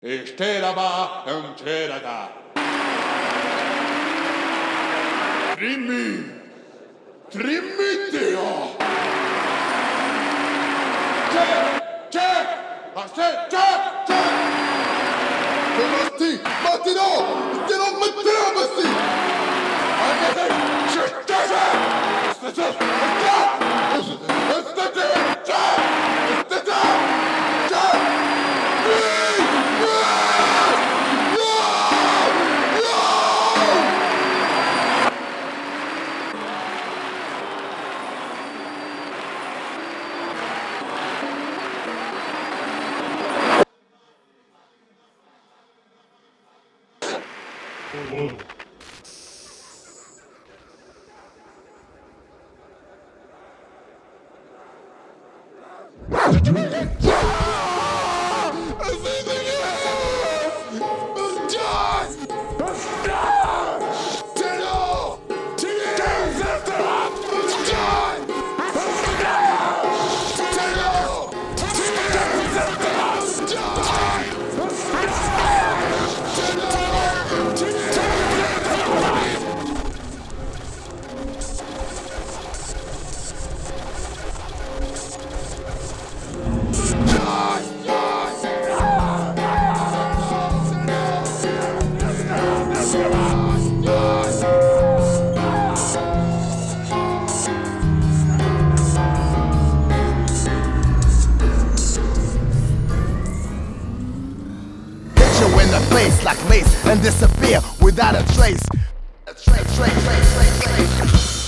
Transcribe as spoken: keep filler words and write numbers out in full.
Ešteraba Emcheraga. Trimi. Trimitio. Che. Che. Che. Che. Che. Masti. Masti no. Te non metterò Masti. Anche te. Che. Che. Che. Che. Face like lace and disappear without a trace. A trace, trace, trace, trace, trace.